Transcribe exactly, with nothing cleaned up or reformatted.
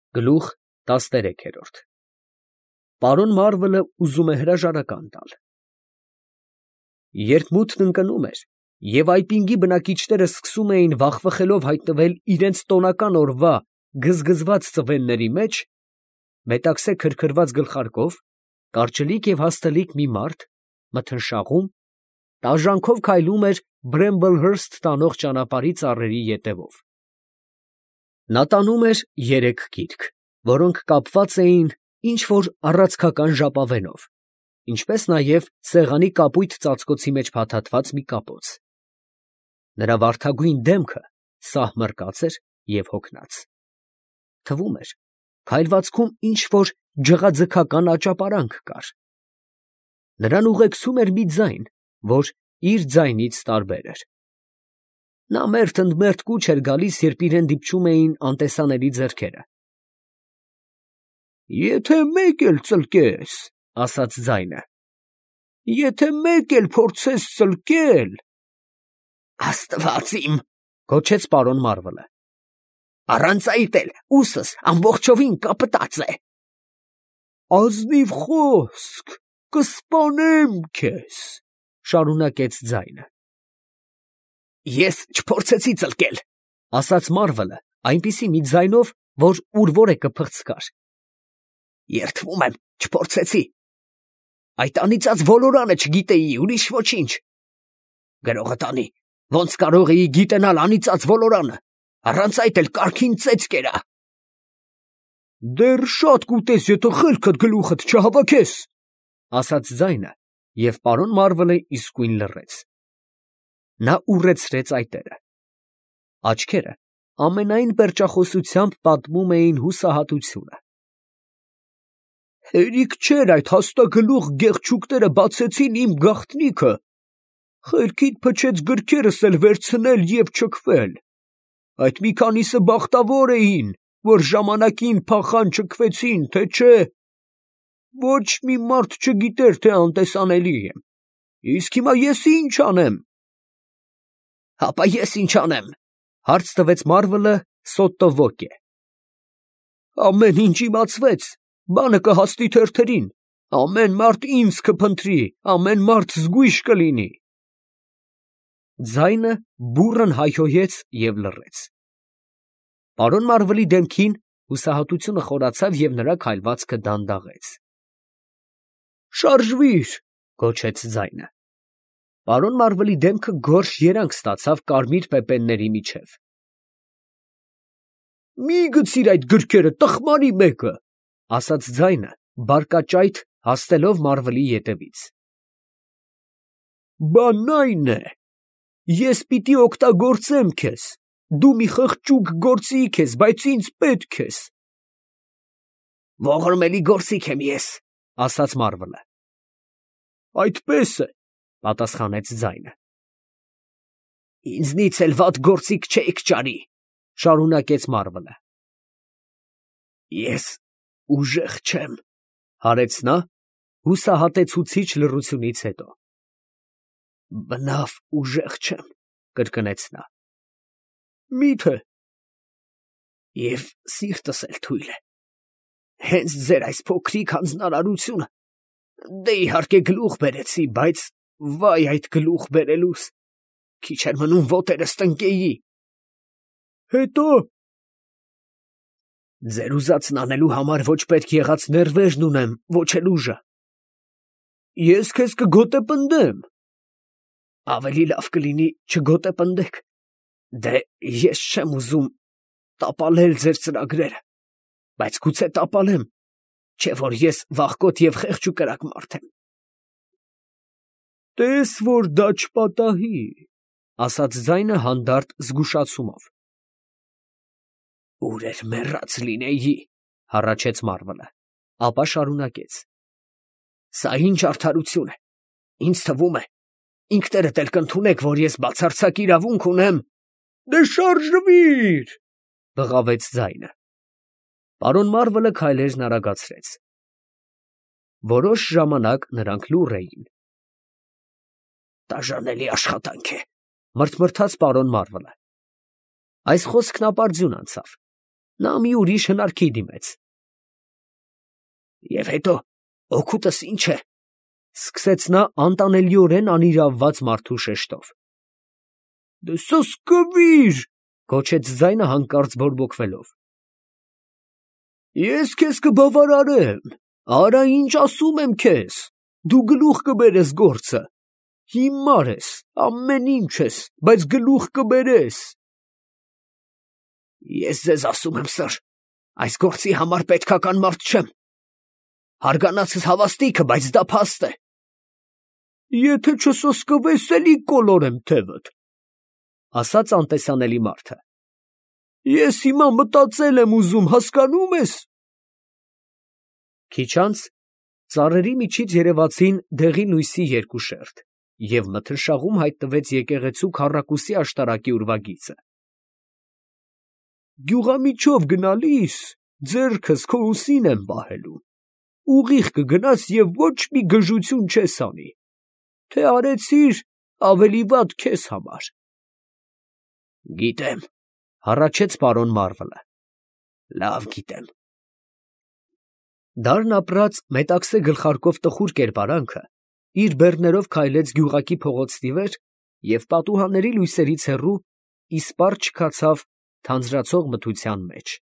Գլուխ տասներեքերորդ Պարոն Մարվելը ուզում է հրաժարական տալ։ Երբ մութն ընկնում էր, և այպինգի բնակիչները սկսում էին վախվխելով հայտնվել իրենց տոնական օրվա գզգզված ծվենների մեջ, մետաքսե քրքրված գլխարկով, կարճլիկ և հաստլիկ մի մարդ, մթնշաղում, տաժանքով քայլում էր Բրեմբլհըրսթ տանող ճանապարհի ծառերի ետևով։ Նա տանում էր երեք գիրք, որոնք կապված էին ինչ-որ առածկական ժապավենով, ինչպես նաև սեղանի կապույտ ծածկոցի մեջ փաթաթված մի կապոց։ Նրա վարդագույն դեմքը սահմռկած էր և հոգնած։ Թվում էր, քայլվածքում ինչ-որ ջղաձգական աճապարանք կար։ Նրան ուղեկցում էր մի ձայն, որ իր ձայնից տարբեր էր։ Նա մերթ ընդ մերթ կուչ էր գալիս, երբ իրան դիպչում էին անտեսանելի ձեռքերը։ «Եթե մեկ էլ ծլկես, ֊ ասաց ձայնը, ֊ եթե մեկ էլ փորձես ծլկել…» «Աստված իմ, ֊ գոչեց պարոն Մարվելը, ֊ առանց այդ էլ ուսս ամբողջովին կապտած է»։ «Ազնիվ խոսք, կսպանեմ քեզ, ֊ շարունակեց ձայնը։ «Ես չփորձեցի ծլկել, ֊ ասաց Մարվելը այնպիսի մի ձայնով, որ ուր որեկը փղցկար։ Երդվում եմ, չփորձեցի։ Այդ անիծած ոլորանը չգիտեի, ուրիշ ոչինչ։ Գրողը տանի, ոնց կարող էի գիտենալ անիծած ոլորանը, առանց այդ էլ կառքին ծեծ կերա։ Դեռ շատ կուտես, եթե խելքդ գլուխդ չհավաքես, ֊ ասաց ձայնը, և պարոն Մարվելը իսկույն լռեց։ Նա ուռեցրեց այտերը։ Աչքերը ամենայն պերճախոսությամբ պատմում էին հուսահատությունը։ Հերիք չէր այդ հաստագլուխ գեղչուկները բացեցին իմ գաղտնիքը, խելքիդ փչեց գրքերս էլ վերցնել և չքվել։ Այդ մի քանիսը բախտավոր էին, որ ժամանակին փախան չքվեցին, թե չէ… Ոչ մի մարդ չգիտեր, թե անտեսանելի եմ։ Իսկ հիմա ես ի՞նչ անեմ։ Հապա ես ի՞նչ անեմ, ֊ հարց տվեց Մարվելը սոտտո վոկե։ Ամեն ինչ իմացվեց, բանը կհասնի թերթերին, ամեն մարդ ինձ կփնտրի, ամեն մարդ զգույշ կլինի։ Ձայնը բուռն հայհոյեց և լռեց։ Պարոն Մարվելի դեմքին հուսահատությունը խորացավ և նրա քայլվածքը դանդաղեց։ «Շարժվիր, ֊ գոչեց ձայնը։ Պարոն Մարվելի դեմքը գորշ երանգ ստացավ կարմիր պեպենների միջև։ Մի գցիր այդ գրքերը, տխմարի մեկը, ֊ ասաց ձայնը, բարկաճայթ հասնելով Մարվելի ետևից։ Բանն այն է, ես պիտի օգտագործեմ քեզ, դու մի խղճուկ գործիք ես, բայց ինձ պետք ես։ Ողորմելի գործիք եմ ես, ֊ ասաց Մարվելը։ Այդպես է, ֊ պատասխանեց ձայնը։ Ինձնից էլ վատ գործիք չեք ճարի, ֊ շարունակեց Մարվելը։ Ես ուժեղ չեմ, ֊ հարեց նա, հուսահատեցուցիչ լռությունից հետո։ Բնավ ուժեղ չեմ, ֊ կրկնեց նա։ Մի՞թե։ Եվ սիրտս էլ թույլ է։ Հենց ձեր այս փոքրիկ հանձնարարությունը, դե իհարկե գլուխ բերեցի, բայց վայ այդ գլուխ բերելուս, քիչ էր մնում ոտերս տնկեի։ Հետո։ Ձեր ուզածն անելու համար ոչ պետք եղած նեռվերն ունեմ, ոչ էլ ուժը։ Ես քեզ կգոտեպնդեմ։ Ավելի լավ կլինի չգոտեպնդեք, դե ես չեմ ուզում տապալել ձեր ծրագրերը, բայց գուցե տապալեմ, չէ որ ես վախկոտ և խեղճ ու կրակ մարդ եմ։ Տես որ դա չպատահի, ֊ ասաց ձայնը հանդարտ զգուշացումով։ Ուր էր մեռած լինեի, ֊ հառաչեց Մարվելը, ապա շարունակեց։ Սա ինչ արդարություն է, ինձ թվում է, ինքներդ էլ կընդունեք, որ ես բացարձակ իրավունք ունեմ։ Դե շարժվիր, ֊ բղավեց ձայնը։ Պարոն Մարվելը քայլերն արագացրեց։ Որոշ ժամանակ նրանք լուռ էին։ Տաժանելի աշխատանք է, ֊ մրթմրթաց պարոն Մարվելը։ Այս խոսքն ապարդյուն անցավ։ նա մի ուրիշ հնարքի դիմեց։ Եվ հետո օգուտս ինչ է, սկսեց նա անտանելիորեն անիրավված մարդու շեշտով։ Դե սոսկվիր, գոչեց ձայնը հանկարծ բորբոքվելով։ Ես քեզ կբավարարեմ, արա ինչ ասում եմ քեզ, դու գլուխ կբերես գործը, հիմար ես, ամեն ինչ ես, բայց գլուխ կբերես։ Ես ձեզ ասում եմ, սըր, այս գործի համար պետքական մարդ չեմ, հարգանացս հավաստիքը, բայց դա փաստ է։ Եթե չսոսկվես, էլի կոլորեմ թևդ, ասաց անտեսանելի մարդը։ Ես հիմա մտածել եմ ուզում, հասկանում ես։ Քիչ անց ծառերի միջից երևացին դեղի լույսի երկու շերտ, և մթնշաղում հայտնվեց եկեղեցու քառակուսի աշտարակի ուրվագիծը։ Գյուղամիջով գնալիս ձեռքս քո ուսին եմ պահելու, ուղիղ կգնաս և ոչ մի գժություն չես անի, թե արեցիր ավելի վատ քեզ համար։ Գիտեմ, հառաչեց պարոն Մարվելը, լավ գիտեմ։ Դարն ապրած մետաքսե գլխարկով տխուր կերպարանքը իր բեռներով քայլեց գյուղակի փողոցի վեր և պատուհանների լույսերից հեռու իսպառ չքացավ թանձրացող մթության մեջ։